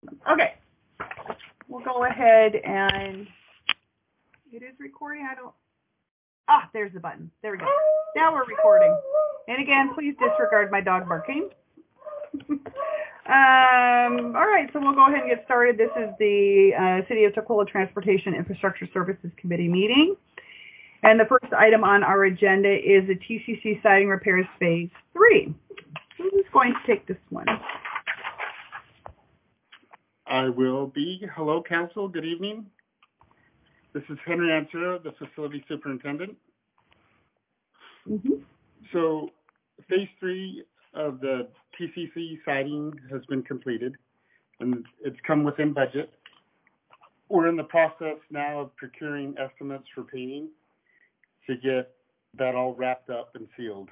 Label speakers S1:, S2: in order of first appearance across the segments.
S1: Okay, we'll go ahead and it is recording. There's the button. There we go. Now we're recording. And again, please disregard my dog barking. All right, so we'll go ahead and get started. This is the City of Tukwila Transportation Infrastructure Services Committee meeting. And the first item on our agenda is the TCC siding repairs phase 3. Who's going to take this one?
S2: I will be. Hello, Council. Good evening. This is Henry Antero, the Facility Superintendent. So, Phase 3 of the TCC siding has been completed, and it's come within budget. We're in the process now of procuring estimates for painting to get that all wrapped up and sealed.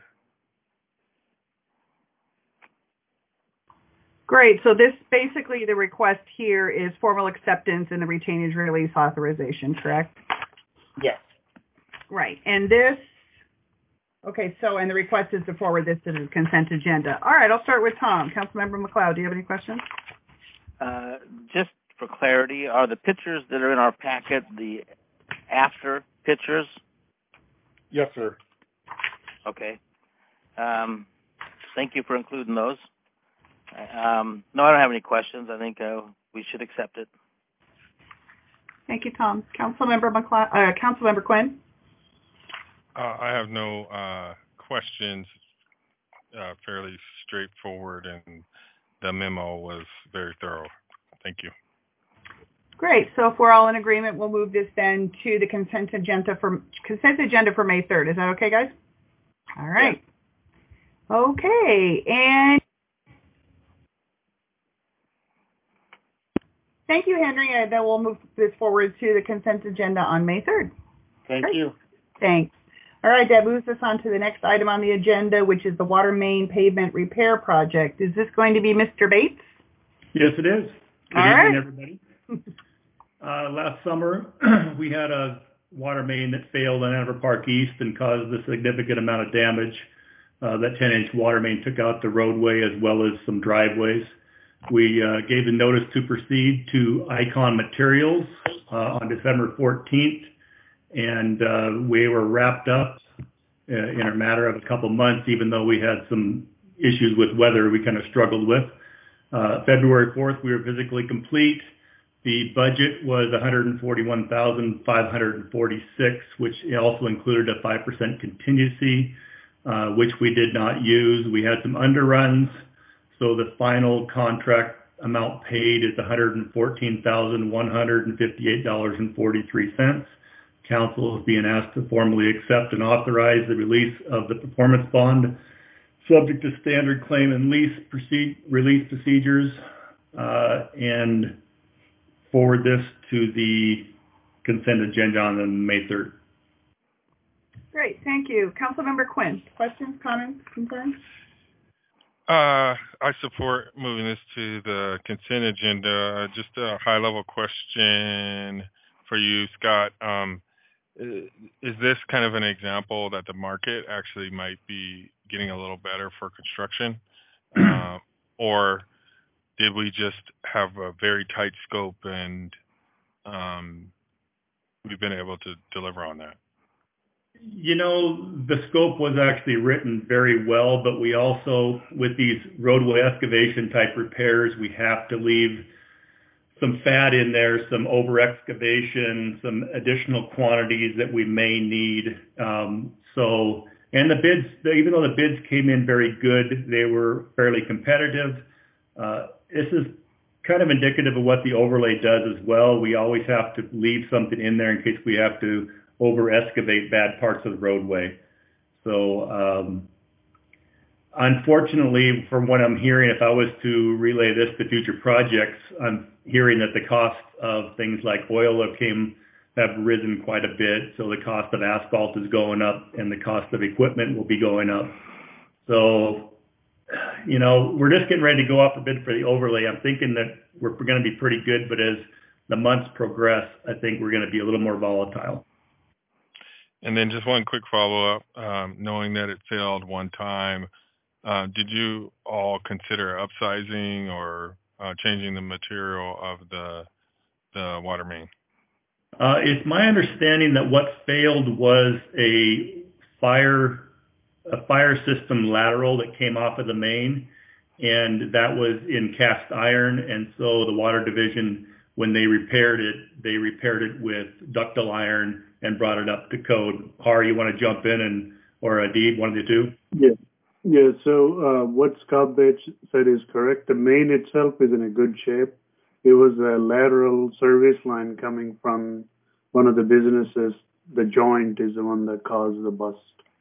S1: Great. So this basically the request here is formal acceptance and the retainage release authorization, correct?
S2: Yes.
S1: Right. And this, okay, so and the request is to forward this to the consent agenda. All right, I'll start with Tom. Councilmember McLeod, do you have any questions?
S3: Just for clarity, are the pictures that are in our packet the after pictures?
S2: Yes, sir.
S3: Okay. Thank you for including those. No, I don't have any questions. I think we should accept it.
S1: Thank you, Tom. Councilmember Quinn?
S4: I have no questions. Fairly straightforward, and the memo was very thorough. Thank you.
S1: Great. So if we're all in agreement, we'll move this then to the consent agenda for May 3rd. Is that okay, guys? All right. Yeah. Okay. And thank you, Henry. Then we'll move this forward to the consent agenda on May 3rd.
S2: Thank you.
S1: Thanks. All right, that moves us on to the next item on the agenda, which is the water main pavement repair project. Is this going to be Mr. Bates?
S5: Yes, it is. Good evening, everybody. Last summer, we had a water main that failed on Ann Arbor Park East and caused a significant amount of damage. That 10-inch water main took out the roadway as well as some driveways. We gave the notice to proceed to Icon Materials on December 14th, and we were wrapped up in a matter of a couple months, even though we had some issues with weather we kind of struggled with. February 4th, we were physically complete. The budget was $141,546, which also included a 5% contingency, which we did not use. We had some underruns. So the final contract amount paid is $114,158.43. Council is being asked to formally accept and authorize the release of the performance bond, subject to standard claim and release procedures, and forward this to the consent agenda on May 3rd.
S1: Great, thank you. Councilmember Quinn, questions, comments, concerns?
S4: I support moving this to the consent agenda. Just a high-level question for you, Scott. Is this kind of an example that the market actually might be getting a little better for construction? Or did we just have a very tight scope and we've been able to deliver on that?
S5: You know, the scope was actually written very well, but we also, with these roadway excavation type repairs, we have to leave some fat in there, some over excavation, some additional quantities that we may need. And the bids, even though the bids came in very good, they were fairly competitive. This is kind of indicative of what the overlay does as well. We always have to leave something in there in case we have to over excavate bad parts of the roadway. So unfortunately, from what I'm hearing, if I was to relay this to future projects, I'm hearing that the cost of things like oil have risen quite a bit. So the cost of asphalt is going up and the cost of equipment will be going up. So, you know, we're just getting ready to go off a bid for the overlay. I'm thinking that we're going to be pretty good, but as the months progress, I think we're going to be a little more volatile.
S4: And then just one quick follow-up, knowing that it failed one time, did you all consider upsizing or changing the material of the water main?
S5: It's my understanding that what failed was a fire system lateral that came off of the main, and that was in cast iron. And so the water division, when they repaired it with ductile iron and brought it up to code. Har, you want to jump in, or Adib, one of the two?
S6: Yeah. So what Scott Bates said is correct. The main itself is in a good shape. It was a lateral service line coming from one of the businesses. The joint is the one that caused the bust.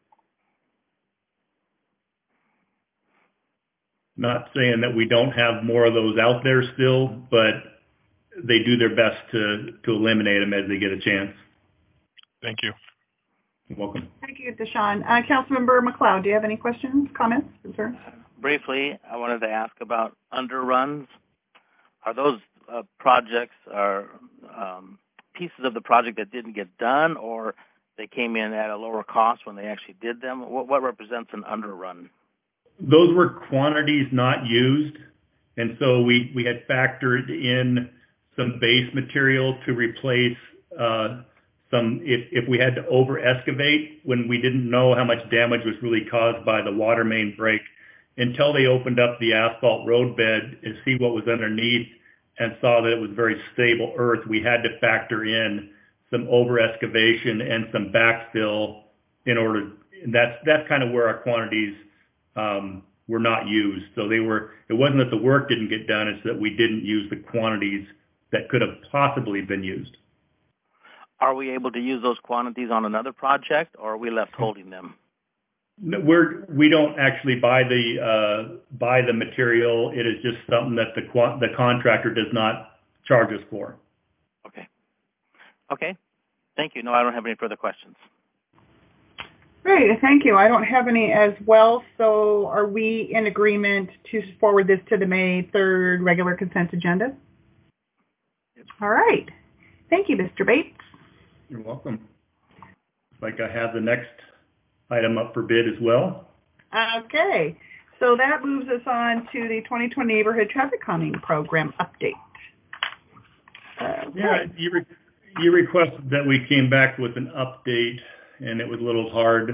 S5: Not saying that we don't have more of those out there still, but they do their best to eliminate them as they get a chance.
S4: Thank you.
S5: You're welcome.
S1: Thank you, Deshaun. Councilmember McLeod, do you have any questions, comments, concerns?
S3: Briefly, I wanted to ask about underruns. Are those projects or pieces of the project that didn't get done, or they came in at a lower cost when they actually did them? What represents an underrun?
S5: Those were quantities not used, and so we had factored in some base material to replace some if we had to over excavate when we didn't know how much damage was really caused by the water main break until they opened up the asphalt road bed and see what was underneath and saw that it was very stable earth. We had to factor in some over excavation and some backfill in order. And that's kind of where our quantities were not used. So it wasn't that the work didn't get done, it's that we didn't use the quantities that could have possibly been used.
S3: Are we able to use those quantities on another project, or are we left holding them?
S5: No, we don't actually buy the material. It is just something that the contractor does not charge us for.
S3: Okay. Thank you. No, I don't have any further questions.
S1: Great, thank you. I don't have any as well. So are we in agreement to forward this to the May 3rd regular consent agenda?
S3: Yep.
S1: All right. Thank you, Mr. Bates.
S5: You're welcome. Like I have the next item up for bid as well.
S1: Okay. So that moves us on to the 2020 Neighborhood Traffic Calming Program update. Okay.
S5: Yeah, you requested that we came back with an update, and it was a little hard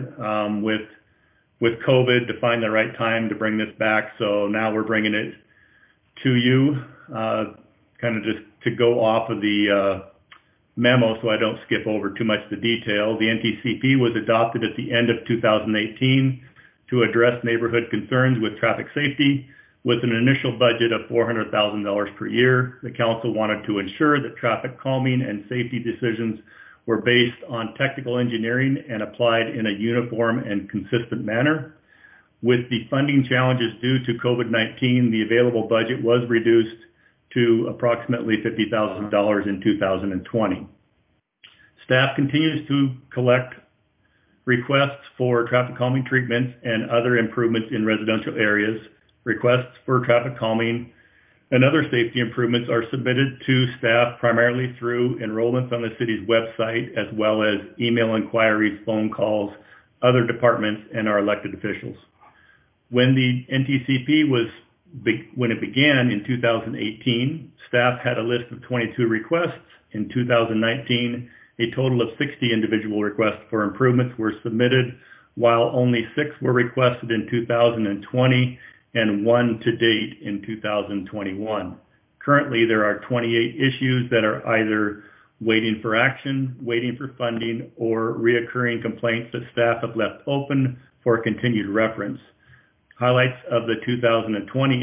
S5: with COVID to find the right time to bring this back. So now we're bringing it to you, kind of just to go off of the memo so I don't skip over too much the detail. The NTCP was adopted at the end of 2018 to address neighborhood concerns with traffic safety with an initial budget of $400,000 per year. The council wanted to ensure that traffic calming and safety decisions were based on technical engineering and applied in a uniform and consistent manner. With the funding challenges due to COVID-19, the available budget was reduced to approximately $50,000 in 2020. Staff continues to collect requests for traffic calming treatments and other improvements in residential areas. Requests for traffic calming and other safety improvements are submitted to staff primarily through enrollments on the city's website, as well as email inquiries, phone calls, other departments, and our elected officials. When the NTCP when it began in 2018, staff had a list of 22 requests. In 2019, a total of 60 individual requests for improvements were submitted, while only 6 were requested in 2020 and 1 to date in 2021. Currently, there are 28 issues that are either waiting for action, waiting for funding, or reoccurring complaints that staff have left open for continued reference. Highlights of the 2020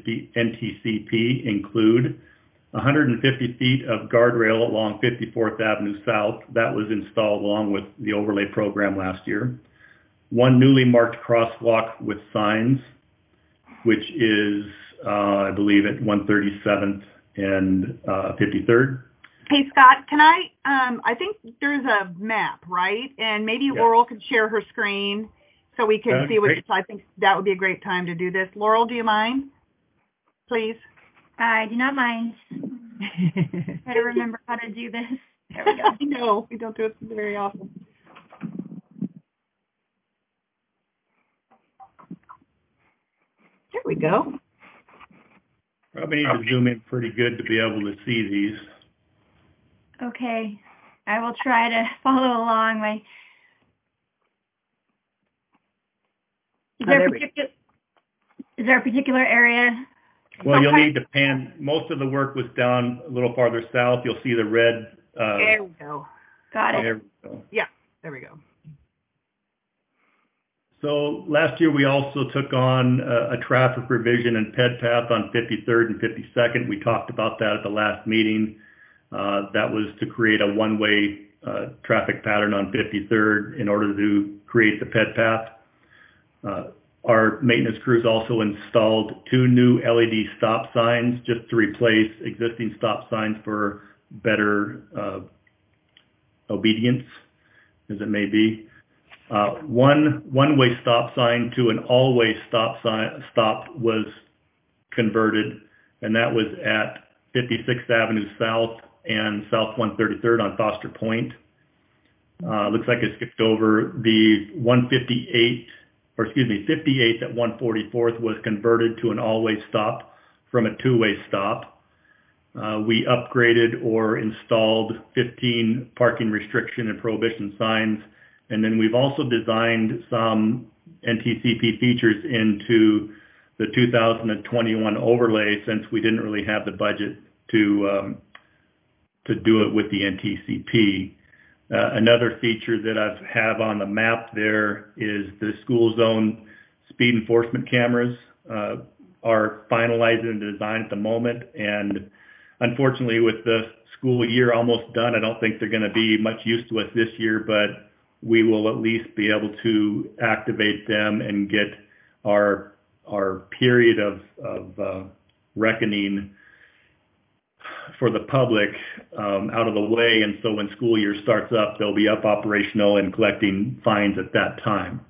S5: NTCP include 150 feet of guardrail along 54th Avenue South. That was installed along with the overlay program last year. 1 newly marked crosswalk with signs, which is, I believe, at 137th and 53rd.
S1: Hey, Scott, can I think there's a map, right? And maybe Laurel could share her screen so we can see what, I think that would be a great time to do this. Laurel, do you mind? Please.
S7: I do not mind. Try to remember how to do this. There we go.
S1: No, we don't do it very often. There we go.
S5: Probably need to zoom in pretty good to be able to see these.
S7: Okay, I will try to follow along. Is there a particular area?
S5: Well, you'll need to pan. Most of the work was down a little farther south. You'll see the red.
S1: There we go.
S7: Got it.
S5: There we go.
S1: Yeah, there we go.
S5: So last year we also took on a traffic revision and ped path on 53rd and 52nd. We talked about that at the last meeting. That was to create a one-way traffic pattern on 53rd in order to create the ped path. Our maintenance crews also installed 2 new LED stop signs just to replace existing stop signs for better obedience, as it may be. One-way stop sign to an all-way stop was converted, and that was at 56th Avenue South and South 133rd on Foster Point. Looks like I skipped over the 58th at 144th was converted to an all-way stop from a two-way stop. We upgraded or installed 15 parking restriction and prohibition signs. And then we've also designed some NTCP features into the 2021 overlay since we didn't really have the budget to do it with the NTCP. Another feature that I have on the map there is the school zone speed enforcement cameras are finalizing the design at the moment. And unfortunately, with the school year almost done, I don't think they're going to be much use to us this year, but we will at least be able to activate them and get our period of reckoning for the public out of the way. And so when school year starts up, they'll be up operational and collecting fines at that time.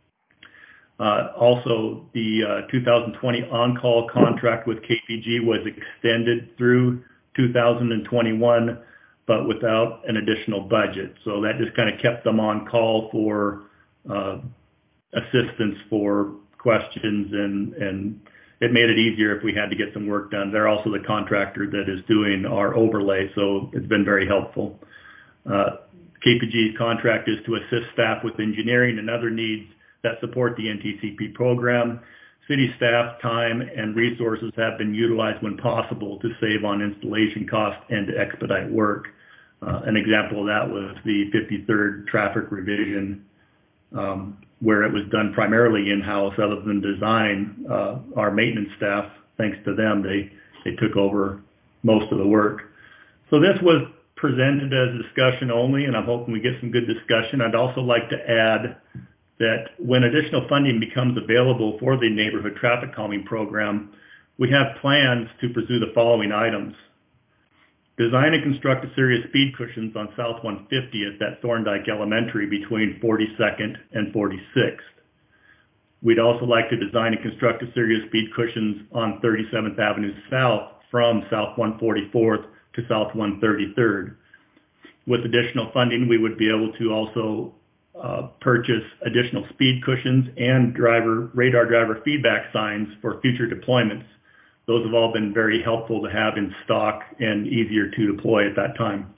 S5: Also, the 2020 on-call contract with KPG was extended through 2021, but without an additional budget. So that just kind of kept them on call for assistance for questions, and it made it easier if we had to get some work done. They're also the contractor that is doing our overlay, so it's been very helpful. KPG's contract is to assist staff with engineering and other needs that support the NTCP program. City staff time and resources have been utilized when possible to save on installation costs and to expedite work. An example of that was the 53rd traffic revision, where it was done primarily in-house other than design. Our maintenance staff, thanks to them, they took over most of the work. So this was presented as discussion only, and I'm hoping we get some good discussion. I'd also like to add that when additional funding becomes available for the neighborhood traffic calming program, we have plans to pursue the following items. Design and construct a series of speed cushions on South 150th at Thorndike Elementary between 42nd and 46th. We'd also like to design and construct a series of speed cushions on 37th Avenue South from South 144th to South 133rd. With additional funding, we would be able to also purchase additional speed cushions and radar driver feedback signs for future deployments. Those have all been very helpful to have in stock and easier to deploy at that time.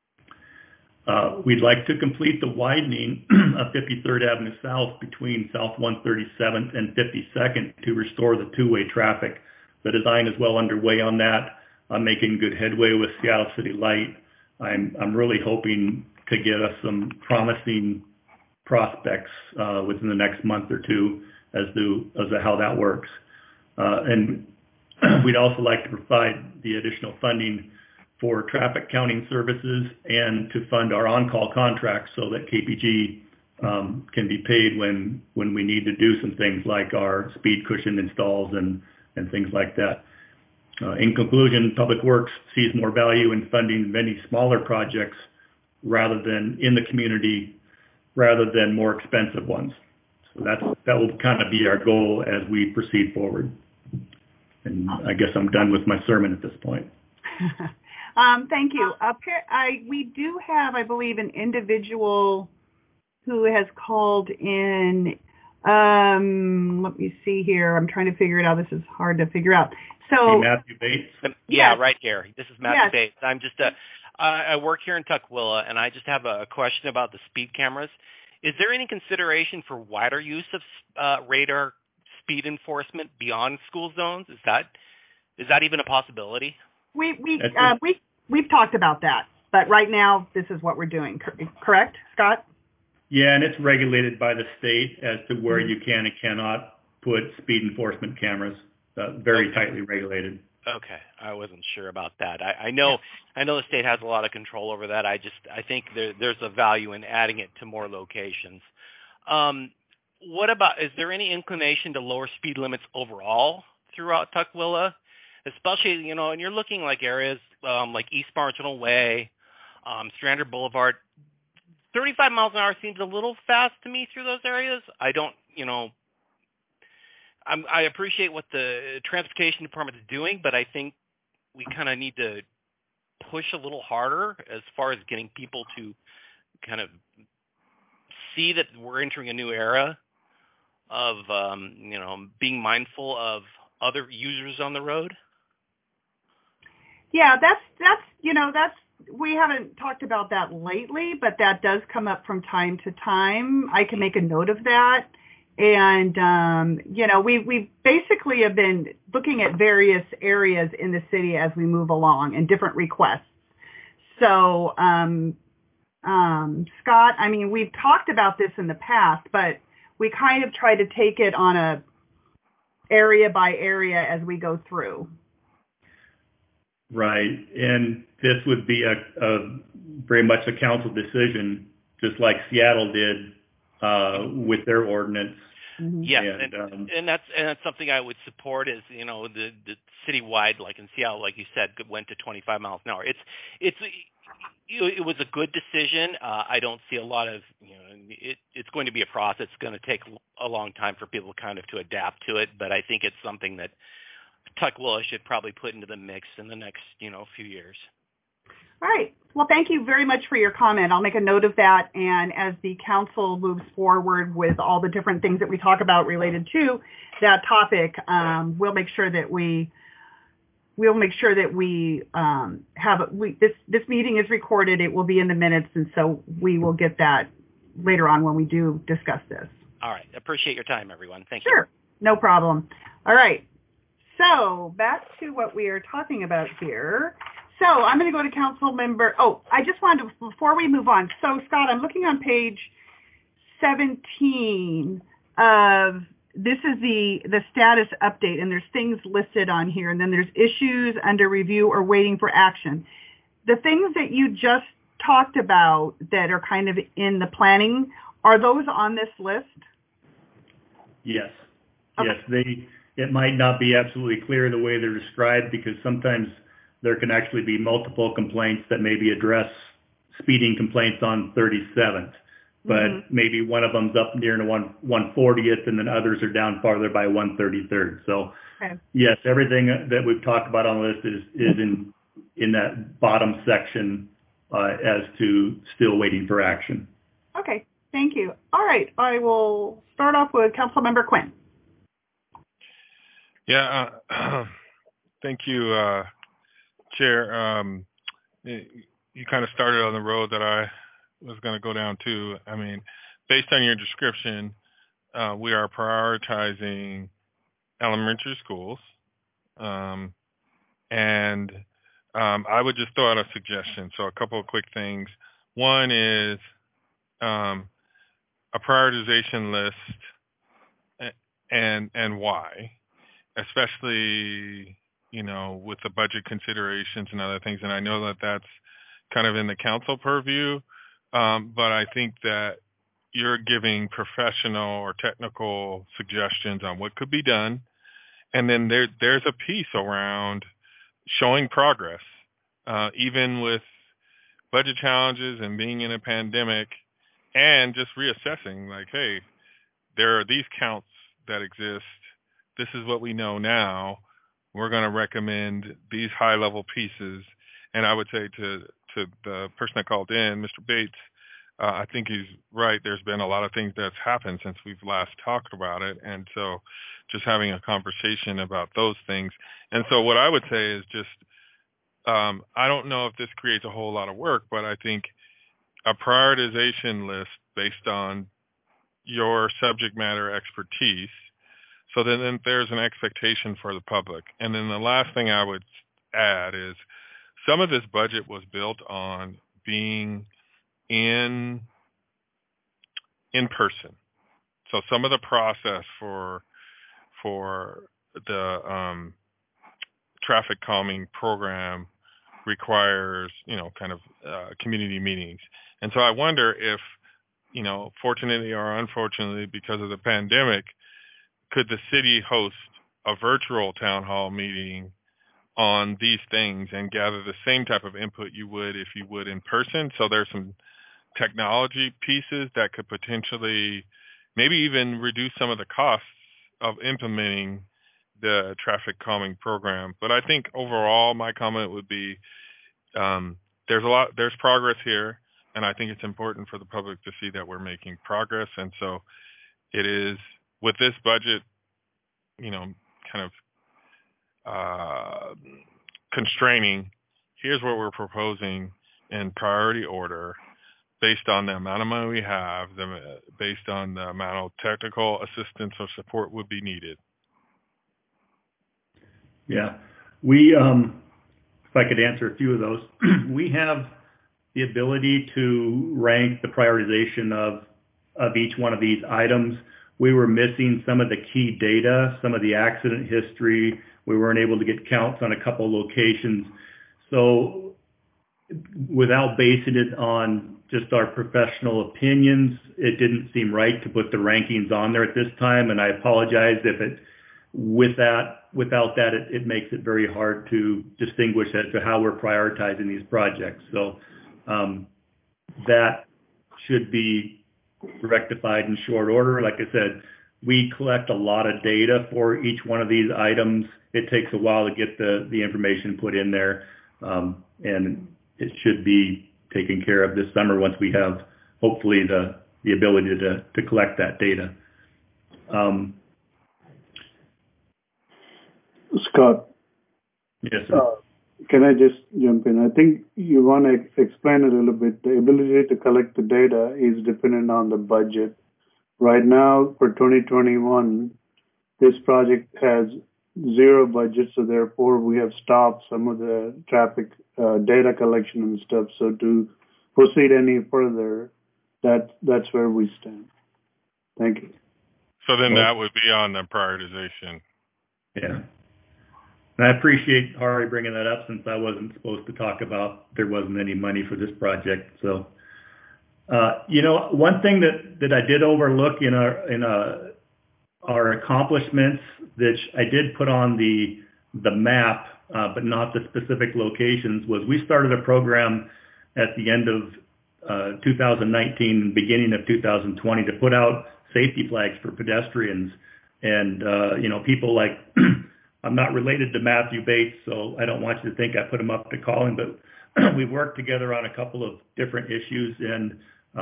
S5: We'd like to complete the widening of 53rd Avenue South between South 137th and 52nd to restore the two-way traffic. The design is well underway on that. I'm making good headway with Seattle City Light. I'm really hoping to get us some promising prospects within the next month or two as to how that works. And we'd also like to provide the additional funding for traffic counting services and to fund our on-call contracts so that KPG can be paid when we need to do some things like our speed cushion installs and things like that. In conclusion, Public Works sees more value in funding many smaller projects rather than in the community, rather than more expensive ones. So that will kind of be our goal as we proceed forward. And I guess I'm done with my sermon at this point.
S1: Thank you. We do have, I believe, an individual who has called in. Let me see here. I'm trying to figure it out. This is hard to figure out. So
S5: Matthew Bates.
S8: Yeah,
S1: Yes.
S8: right here. This is Matthew
S1: Yes.
S8: Bates. I'm just I work here in Tukwila, and I just have a question about the speed cameras. Is there any consideration for wider use of radar speed enforcement beyond school zones? Is that even a possibility?
S1: We've talked about that, but right now this is what we're doing. Correct, Scott?
S5: Yeah, and it's regulated by the state as to where you can and cannot put speed enforcement cameras. Very tightly regulated.
S8: Okay, I wasn't sure about that. I know the state has a lot of control over that. I think there's a value in adding it to more locations. What about, is there any inclination to lower speed limits overall throughout Tukwila? Especially, and you're looking like areas like East Marginal Way, Strander Boulevard. 35 miles an hour seems a little fast to me through those areas. I don't, I appreciate what the transportation department is doing, but I think we kind of need to push a little harder as far as getting people to kind of see that we're entering a new era of, being mindful of other users on the road.
S1: Yeah, that's we haven't talked about that lately, but that does come up from time to time. I can make a note of that. And, we basically have been looking at various areas in the city as we move along and different requests. So, Scott, I mean, we've talked about this in the past, but we kind of try to take it on a area by area as we go through.
S5: Right. And this would be a very much a council decision, just like Seattle did with their ordinance.
S1: Mm-hmm.
S8: Yes, and that's something I would support. Is the citywide, like in Seattle, like you said, went to 25 miles an hour. It was a good decision. I don't see a lot of it's going to be a process. It's going to take a long time for people kind of to adapt to it. But I think it's something that Tukwila should probably put into the mix in the next few years.
S1: All right. Well, thank you very much for your comment. I'll make a note of that. And as the council moves forward with all the different things that we talk about related to that topic, we'll make sure that we this meeting is recorded. It will be in the minutes, and so we will get that later on when we do discuss this.
S8: All right. Appreciate your time, everyone. Thank you.
S1: Sure. No problem. All right. So back to what we are talking about here. So I'm going to go to council member. Oh, I just wanted to, before we move on. So Scott, I'm looking on page 17 of, this is the status update, and there's things listed on here, and then there's issues under review or waiting for action. The things that you just talked about that are kind of in the planning, are those on this list?
S5: Yes.
S1: Okay.
S5: Yes, it might not be absolutely clear the way they're described, because sometimes there can actually be multiple complaints that maybe address speeding complaints on 37th. But maybe one of them's up near to 140th, and then others are down farther by 133rd. So, Yes, everything that we've talked about on the list is in that bottom section as to still waiting for action.
S1: Okay, thank you. All right, I will start off with Councilmember Quinn.
S4: Yeah, thank you, Chair. You kind of started on the road that I was going to go down too. I mean, based on your description, we are prioritizing elementary schools, and I would just throw out a suggestion. So a couple of quick things. One is a prioritization list, and why, especially with the budget considerations and other things. And I know that that's kind of in the council purview. But I think that you're giving professional or technical suggestions on what could be done. And then there's a piece around showing progress, even with budget challenges and being in a pandemic, and just reassessing like, hey, there are these counts that exist. This is what we know now. We're going to recommend these high-level pieces. And I would say to the person that called in, Mr. Bates, I think he's right. There's been a lot of things that's happened since we've last talked about it. And so just having a conversation about those things. And so what I would say is just, I don't know if this creates a whole lot of work, but I think a prioritization list based on your subject matter expertise. So then there's an expectation for the public. And then the last thing I would add is some of this budget was built on being in person. So some of the process for the traffic calming program requires, kind of community meetings. And so I wonder if, fortunately or unfortunately, because of the pandemic, could the city host a virtual town hall meeting on these things and gather the same type of input you would if you would in person? So there's some technology pieces that could potentially maybe even reduce some of the costs of implementing the traffic calming program. But I think overall my comment would be there's progress here, and I think it's important for the public to see that we're making progress. And so it is with this budget, kind of constraining, here's what we're proposing in priority order based on the amount of money we have, based on the amount of technical assistance or support would be needed.
S5: Yeah. We, if I could answer a few of those, we have the ability to rank the prioritization of each one of these items. We were missing some of the key data, some of the accident history. We weren't able to get counts on a couple locations. So without basing it on just our professional opinions, it didn't seem right to put the rankings on there at this time. And I apologize if without that, it makes it very hard to distinguish as to how we're prioritizing these projects. So that should be rectified in short order. Like I said, we collect a lot of data for each one of these items. It takes a while to get the information put in there, and it should be taken care of this summer once we have, hopefully, the ability to collect that data.
S6: Scott.
S5: Yes, sir.
S6: Can I just jump in? I think you want to explain a little bit. The ability to collect the data is dependent on the budget. Right now, for 2021, this project has zero budget, so therefore we have stopped some of the traffic data collection and stuff. So to proceed any further, that's where we stand. Thank you.
S4: So then that would be on the prioritization.
S5: Yeah. And I appreciate Hari bringing that up, since I wasn't supposed to talk about there wasn't any money for this project. So, one thing that I did overlook in our accomplishments, that I did put on the map, but not the specific locations, was we started a program at the end of 2019 and beginning of 2020 to put out safety flags for pedestrians. And, people like, I'm not related to Matthew Bates, so I don't want you to think I put him up to calling, but we worked together on a couple of different issues and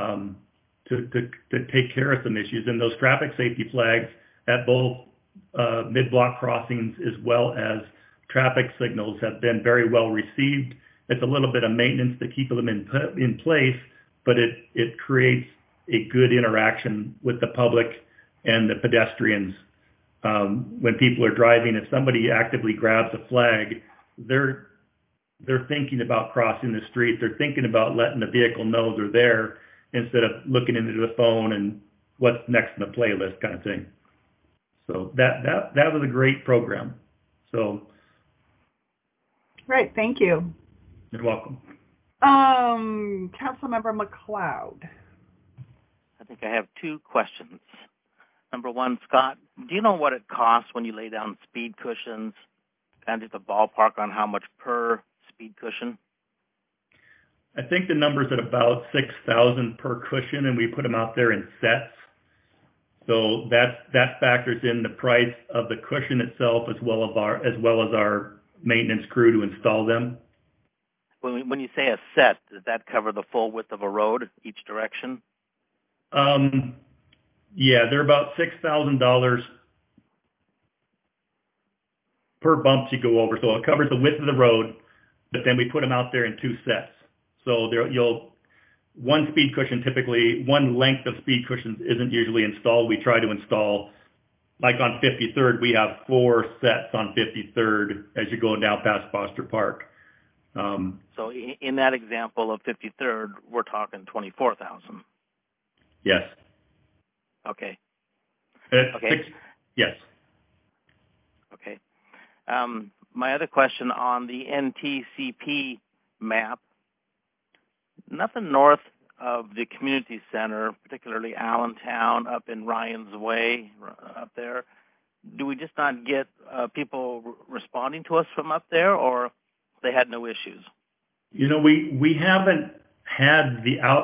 S5: to take care of some issues. And those traffic safety flags at both mid-block crossings as well as traffic signals have been very well received. It's a little bit of maintenance to keep them in place, but it creates a good interaction with the public and the pedestrians. When people are driving, if somebody actively grabs a flag, they're thinking about crossing the street. They're thinking about letting the vehicle know they're there instead of looking into the phone and what's next in the playlist kind of thing. So that was a great program. So.
S1: Great. Thank you.
S5: You're welcome.
S1: Councilmember McLeod.
S3: I think I have two questions. Number one, Scott, do you know what it costs when you lay down speed cushions? Kind of just a ballpark on how much per speed cushion?
S5: I think the number's at about $6,000 per cushion, and we put them out there in sets. So that factors in the price of the cushion itself, as well as our maintenance crew to install them.
S3: When you say a set, does that cover the full width of a road, each direction?
S5: Yeah, they're about $6,000 per bump you go over. So it covers the width of the road, but then we put them out there in 2 sets. So one speed cushion, typically one length of speed cushions isn't usually installed. We try to install, like on 53rd, we have 4 sets on 53rd as you're going down past Foster Park.
S3: So in that example of 53rd, we're talking 24,000.
S5: Yes.
S3: Okay.
S5: Okay. Yes.
S3: Okay. My other question on the NTCP map, nothing north of the community center, particularly Allentown, up in Ryan's Way, up there. Do we just not get people responding to us from up there, or they had no issues?
S5: You know, we haven't had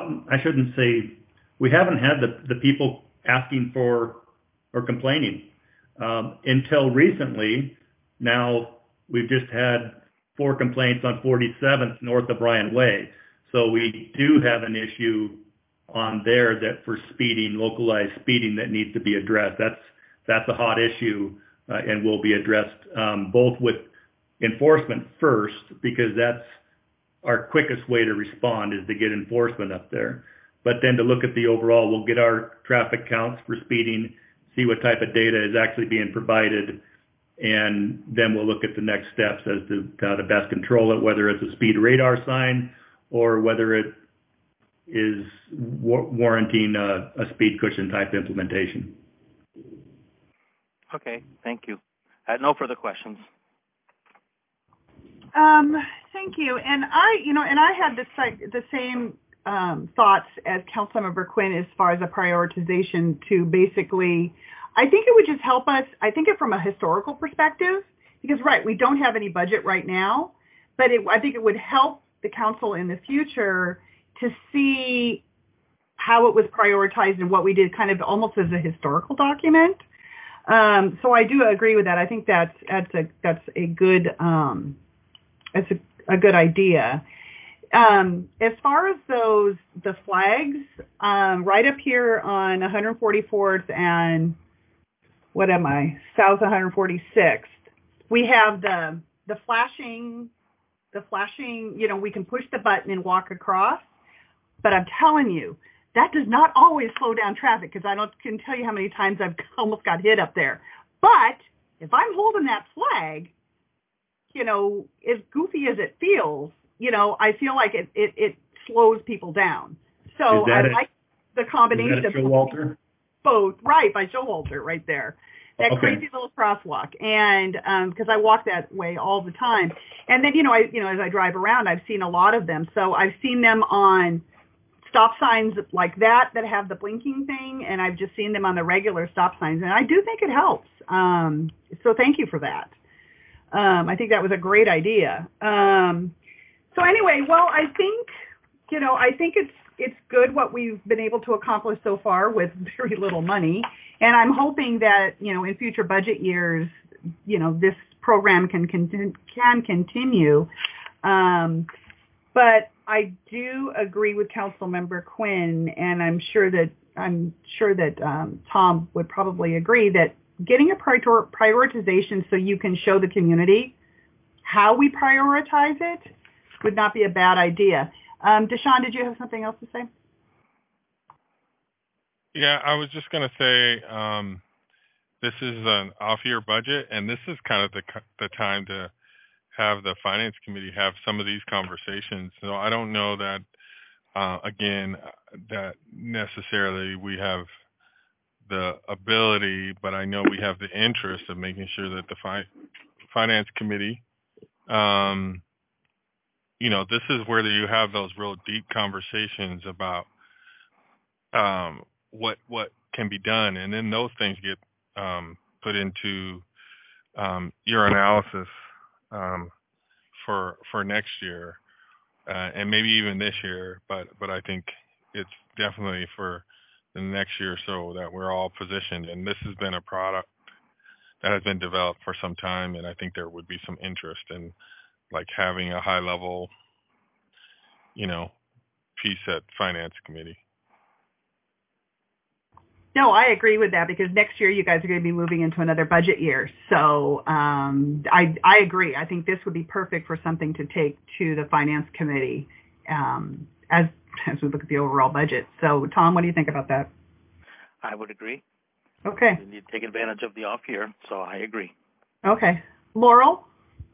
S5: we haven't had the people asking for or complaining until recently. Now we've just had 4 complaints on 47th north of Ryan Way. So we do have an issue on there that for speeding, localized speeding, that needs to be addressed. That's a hot issue and will be addressed both with enforcement first, because that's our quickest way to respond, is to get enforcement up there. But then to look at the overall, we'll get our traffic counts for speeding, see what type of data is actually being provided, and then we'll look at the next steps as to how to best control it, whether it's a speed radar sign or whether it is warranting a speed cushion type implementation.
S3: Okay, thank you. I had no further questions.
S1: Thank you. And I had the same thoughts as Councilmember Quinn as far as a prioritization to basically, I think it would just help us, I think it from a historical perspective, because we don't have any budget right now, but I think it would help the council in the future to see how it was prioritized and what we did kind of almost as a historical document. So I do agree with that. I think that's a good, it's a good idea. As far as the flags, right up here on 144th and South 146th, we have the flashing, we can push the button and walk across, but I'm telling you, that does not always slow down traffic, because I can tell you how many times I've almost got hit up there. But if I'm holding that flag, as goofy as it feels, I feel like it slows people down. So I like the combination of
S5: Showalter?
S1: Both, right, by Showalter, right there. That crazy little crosswalk. And because I walk that way all the time. And then, as I drive around, I've seen a lot of them. So I've seen them on stop signs like that have the blinking thing, and I've just seen them on the regular stop signs. And I do think it helps. So thank you for that. I think that was a great idea. So anyway, well, I think it's good what we've been able to accomplish so far with very little money. And I'm hoping that, in future budget years, this program can continue. But I do agree with Councilmember Quinn, and I'm sure that Tom would probably agree that getting a prioritization so you can show the community how we prioritize it would not be a bad idea. Deshaun, did you have something else to say?
S4: Yeah, I was just going to say this is an off-year budget, and this is kind of the time to have the Finance Committee have some of these conversations. So I don't know that, again, that necessarily we have the ability, but I know we have the interest of making sure that the Finance Committee, this is where you have those real deep conversations about what can be done, and then those things get put into your analysis for next year, and maybe even this year. But I think it's definitely for the next year or so that we're all positioned. And this has been a product that has been developed for some time, and I think there would be some interest in like having a high level piece at Finance Committee.
S1: No, I agree with that because next year you guys are going to be moving into another budget year. So I agree. I think this would be perfect for something to take to the Finance Committee as we look at the overall budget. So, Tom, what do you think about that?
S3: I would agree.
S1: Okay.
S3: We need to take advantage of the off year, so I agree.
S1: Okay. Laurel?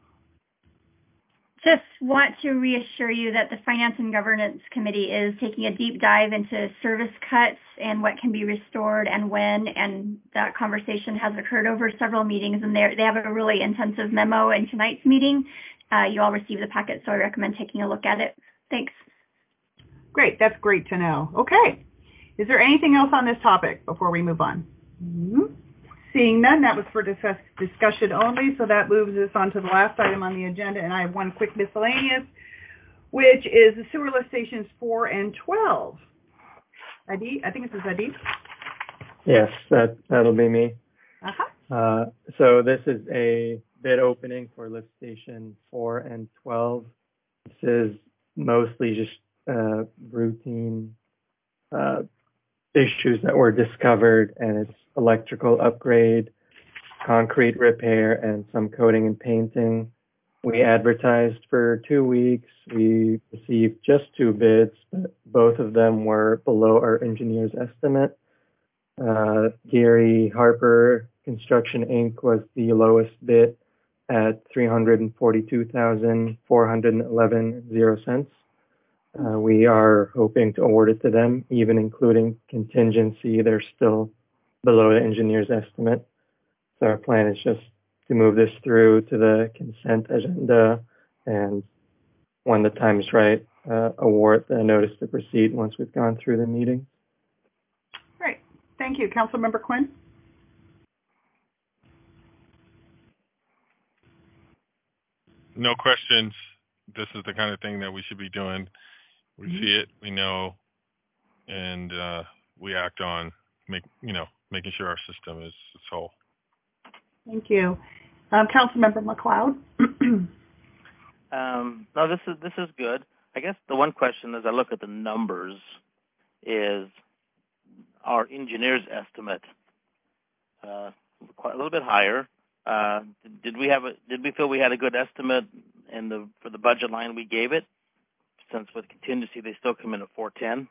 S7: Just want to reassure you that the Finance and Governance Committee is taking a deep dive into service cuts and what can be restored and when, and that conversation has occurred over several meetings, and they have a really intensive memo in tonight's meeting. You all received the packet, so I recommend taking a look at it. Thanks.
S1: Great. That's great to know. Okay. Is there anything else on this topic before we move on? Mm-hmm. Seeing none, that was for discussion only, so that moves us on to the last item on the agenda, and I have one quick miscellaneous, which is the sewer lift stations 4 and 12. Adi, I think this is Adi.
S9: Yes, that'll be me.
S1: Uh-huh.
S9: So this is a bid opening for lift station 4 and 12. This is mostly just routine issues that were discovered, and it's electrical upgrade, concrete repair, and some coating and painting. We advertised for 2 weeks. We received just 2 bids, but both of them were below our engineer's estimate. Gary Harper Construction Inc. was the lowest bid at $342,411.00. We are hoping to award it to them, even including contingency. They're still below the engineer's estimate. So our plan is just to move this through to the consent agenda, and when the time is right, award the notice to proceed once we've gone through the meeting.
S1: Great. Thank you. Councilmember Quinn?
S4: No questions. This is the kind of thing that we should be doing. We see it, we know, and we act on making sure our system is whole.
S1: Thank you. Councilmember McLeod?
S3: No, this is good. I guess the one question as I look at the numbers is our engineer's estimate quite a little bit higher. Did we feel we had a good estimate for the budget line we gave it? Since with contingency they still come in at 410.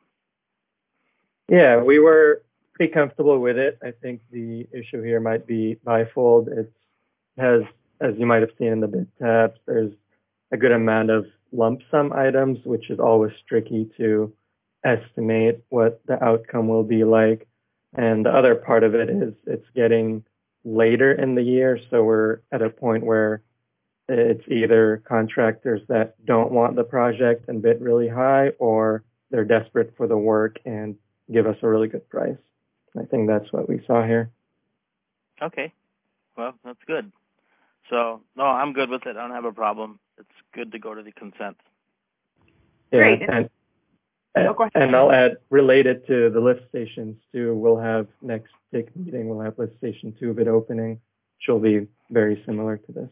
S9: Yeah, we were pretty comfortable with it. I think the issue here might be bifold. It has, as you might have seen in the bid tabs, there's a good amount of lump sum items, which is always tricky to estimate what the outcome will be like. And the other part of it is it's getting later in the year, so we're at a point where it's either contractors that don't want the project and bid really high, or they're desperate for the work and give us a really good price. I think that's what we saw here.
S3: Okay. Well, that's good. So, no, I'm good with it. I don't have a problem. It's good to go to the consent.
S9: Yeah,
S1: Great.
S9: And I'll add, related to the lift stations too, we'll have next TIC meeting, we'll have lift station 2 bid opening, which will be very similar to this.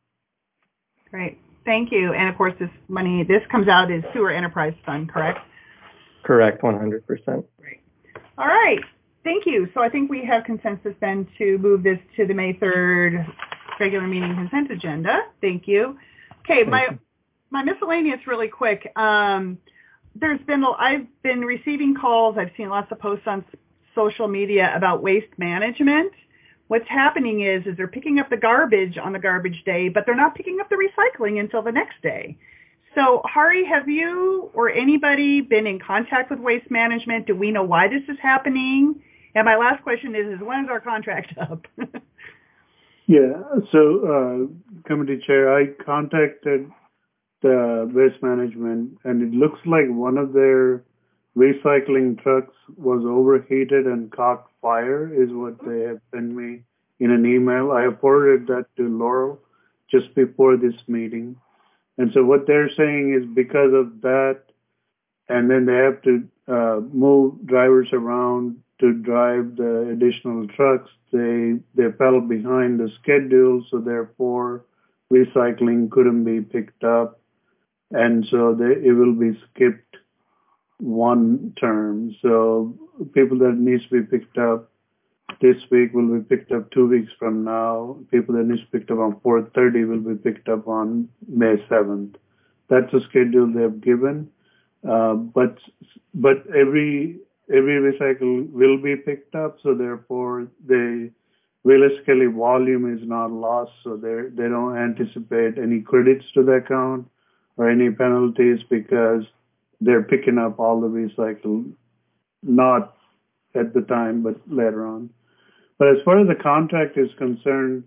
S1: Great. Thank you. And of course, this comes out as Sewer Enterprise Fund, correct?
S9: Correct, 100%.
S1: Great. All right. Thank you. So I think we have consensus then to move this to the May 3rd regular meeting consent agenda. Thank you. Okay, my miscellaneous really quick. I've been receiving calls. I've seen lots of posts on social media about waste management. What's happening is they're picking up the garbage on the garbage day, but they're not picking up the recycling until the next day. So, Hari, have you or anybody been in contact with Waste Management? Do we know why this is happening? And my last question is when is our contract up?
S6: Yeah, so, Committee Chair, I contacted the Waste Management, and it looks like one of their recycling trucks was overheated and caught fire, is what they have sent me in an email. I have forwarded that to Laurel just before this meeting. And so what they're saying is because of that, and then they have to move drivers around to drive the additional trucks, they fell behind the schedule, so therefore recycling couldn't be picked up. and so it will be skipped one term. So people that needs to be picked up this week will be picked up 2 weeks from now. People that needs to be picked up on 4/30 will be picked up on May 7th. That's the schedule they've given. But every recycle will be picked up, so therefore realistically volume is not lost, so they don't anticipate any credits to the account or any penalties because they're picking up all the recycle, not at the time, but later on. But as far as the contract is concerned,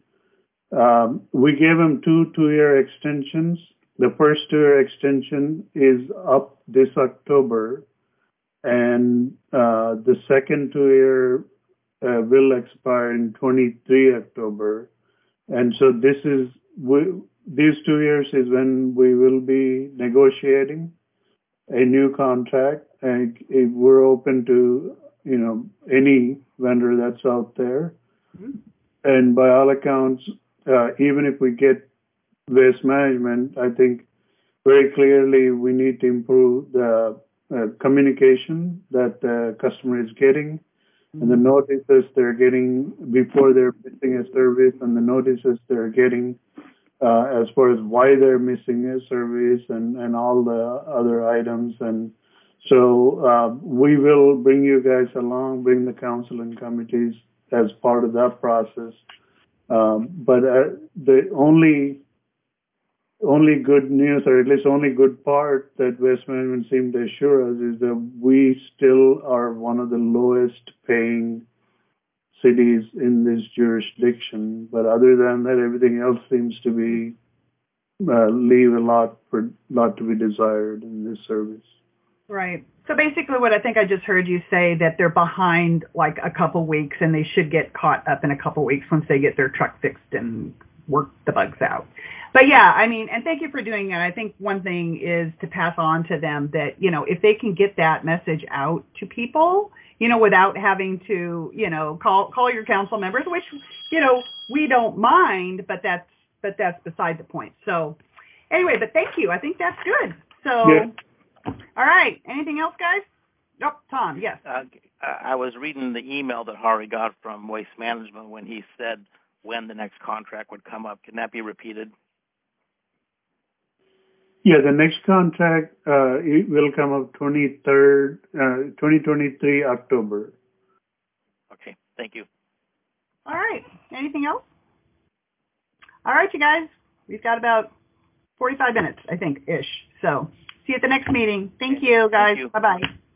S6: we gave them two-year extensions. The first 2-year extension is up this October, and the second 2-year will expire in 23 October. And so these 2 years is when we will be negotiating a new contract, and we're open to any vendor that's out there. Mm-hmm. And by all accounts, even if we get Waste Management, I think very clearly we need to improve the communication that the customer is getting, mm-hmm. and the notices they're getting before they're missing a service, and the notices they're getting as far as why they're missing a service and all the other items. And so we will bring you guys along, bring the council and committees as part of that process. But the only good news, or at least only good part that Waste Management seemed to assure us, is that we still are one of the lowest paying cities in this jurisdiction. But other than that, everything else seems to be leave a lot to be desired in this service.
S1: Right. So basically what I think I just heard you say, that they're behind like a couple weeks, and they should get caught up in a couple weeks once they get their truck fixed and work the bugs out. But yeah, I mean, and thank you for doing that. I think one thing is to pass on to them that, if they can get that message out to people, without having to, call your council members, which, we don't mind, but that's beside the point. So anyway, but thank you. I think that's good. So, yeah. All right. Anything else, guys? Nope. Tom, yes.
S3: I was reading the email that Hari got from Waste Management when he said when the next contract would come up. Can that be repeated?
S6: Yeah, the next contract it will come up 2023 October.
S3: Okay, thank you.
S1: All right. Anything else? All right, you guys. We've got about 45 minutes, I think, ish. So see you at the next meeting. Thank you, guys. Bye-bye.